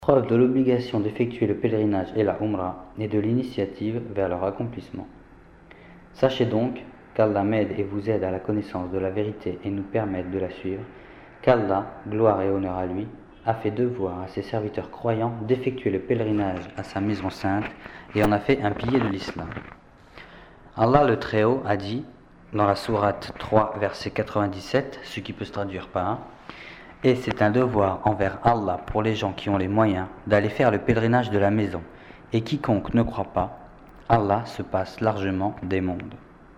Preuve de l'obligation d'effectuer le pèlerinage et la Umrah et de l'initiative vers leur accomplissement. Sachez donc qu'Allah m'aide et vous aide à la connaissance de la vérité et nous permette de la suivre, qu'Allah, gloire et honneur à lui, a fait devoir à ses serviteurs croyants d'effectuer le pèlerinage à sa maison sainte et en a fait un pilier de l'islam. Allah le Très-Haut a dit dans la sourate 3 verset 97, ce qui peut se traduire par « Et c'est un devoir envers Allah pour les gens qui ont les moyens d'aller faire le pèlerinage de la maison, et quiconque ne croit pas, Allah se passe largement des mondes. »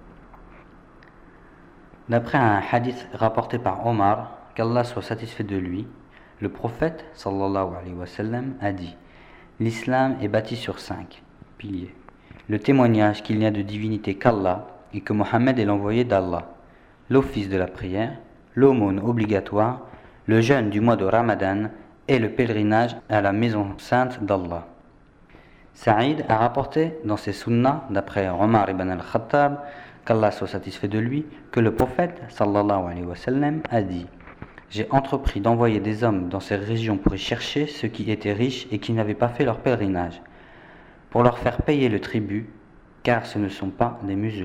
D'après un hadith rapporté par Omar, qu'Allah soit satisfait de lui, le prophète sallallahu alayhi wa sallam a dit « L'islam est bâti sur 5 piliers. Le témoignage qu'il n'y a de divinité qu'Allah et que Mohammed est l'envoyé d'Allah, l'office de la prière, l'aumône obligatoire, le jeûne du mois de Ramadan et le pèlerinage à la maison sainte d'Allah. » Saïd a rapporté dans ses sunnahs, d'après Omar ibn al-Khattab, qu'Allah soit satisfait de lui, que le prophète sallallahu alayhi wa sallam a dit « J'ai entrepris d'envoyer des hommes dans ces régions pour y chercher ceux qui étaient riches et qui n'avaient pas fait leur pèlerinage, pour leur faire payer le tribut, car ce ne sont pas des musulmans. »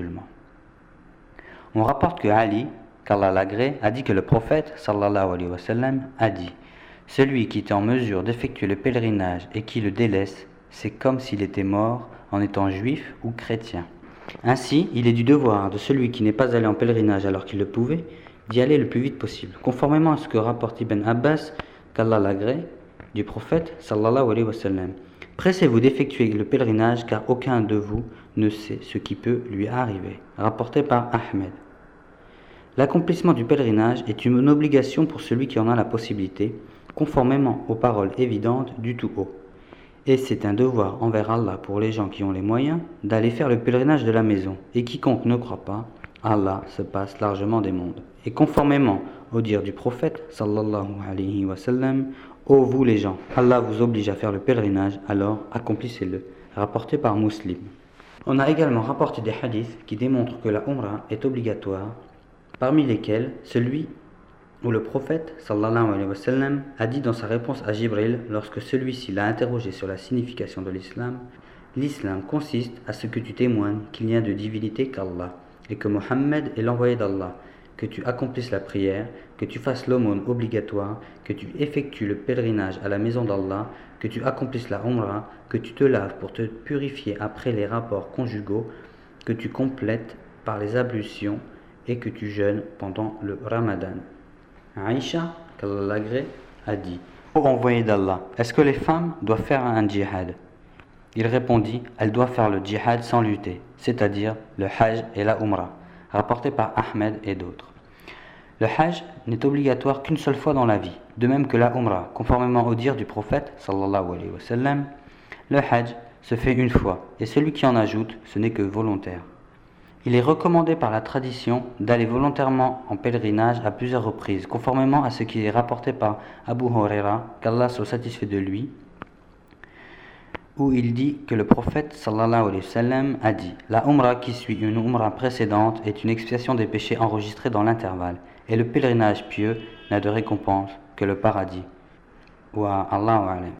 On rapporte que Ali, qu'Allah l'agrée, a dit que le prophète sallallahu alayhi wa sallam a dit « Celui qui est en mesure d'effectuer le pèlerinage et qui le délaisse, c'est comme s'il était mort en étant juif ou chrétien. Ainsi, il est du devoir de celui qui n'est pas allé en pèlerinage alors qu'il le pouvait, d'y aller le plus vite possible, conformément à ce que rapporte Ibn Abbas, qu'Allah l'agrée, du prophète sallallahu alayhi wa sallam. Pressez-vous d'effectuer le pèlerinage car aucun de vous ne sait ce qui peut lui arriver. Rapporté par Ahmed. L'accomplissement du pèlerinage est une obligation pour celui qui en a la possibilité, conformément aux paroles évidentes du Tout-Haut. Et c'est un devoir envers Allah pour les gens qui ont les moyens d'aller faire le pèlerinage de la maison. Et quiconque ne croit pas, Allah se passe largement des mondes. Et conformément au dire du prophète, sallallahu alayhi wa sallam, ô vous les gens, Allah vous oblige à faire le pèlerinage, alors accomplissez-le. Rapporté par Muslim. On a également rapporté des hadiths qui démontrent que la Umrah est obligatoire, parmi lesquels celui où le prophète sallallahu alayhi wa sallam a dit dans sa réponse à Jibril lorsque celui-ci l'a interrogé sur la signification de l'islam: l'islam consiste à ce que tu témoignes qu'il n'y a de divinité qu'Allah et que Mohammed est l'envoyé d'Allah, que tu accomplisses la prière, que tu fasses l'aumône obligatoire, que tu effectues le pèlerinage à la maison d'Allah, que tu accomplisses la Umrah, que tu te laves pour te purifier après les rapports conjugaux, que tu complètes par les ablutions et que tu jeûnes pendant le Ramadan. Aïcha, qu'Allah l'agrée, a dit: ô envoyé d'Allah, est-ce que les femmes doivent faire un djihad? Il répondit: elles doivent faire le djihad sans lutter, c'est-à-dire le hajj et la umrah, rapporté par Ahmed et d'autres. Le hajj n'est obligatoire qu'une seule fois dans la vie, de même que la umrah, conformément au dire du prophète sallallahu alayhi wa sallam. Le hajj se fait une fois, et celui qui en ajoute, ce n'est que volontaire. Il est recommandé par la tradition d'aller volontairement en pèlerinage à plusieurs reprises, conformément à ce qui est rapporté par Abu Huraira, qu'Allah soit satisfait de lui, où il dit que le prophète sallallahu alayhi wa sallam a dit: la umrah qui suit une umrah précédente est une expiation des péchés enregistrés dans l'intervalle, et le pèlerinage pieux n'a de récompense que le paradis. Wa Allahu a'lam.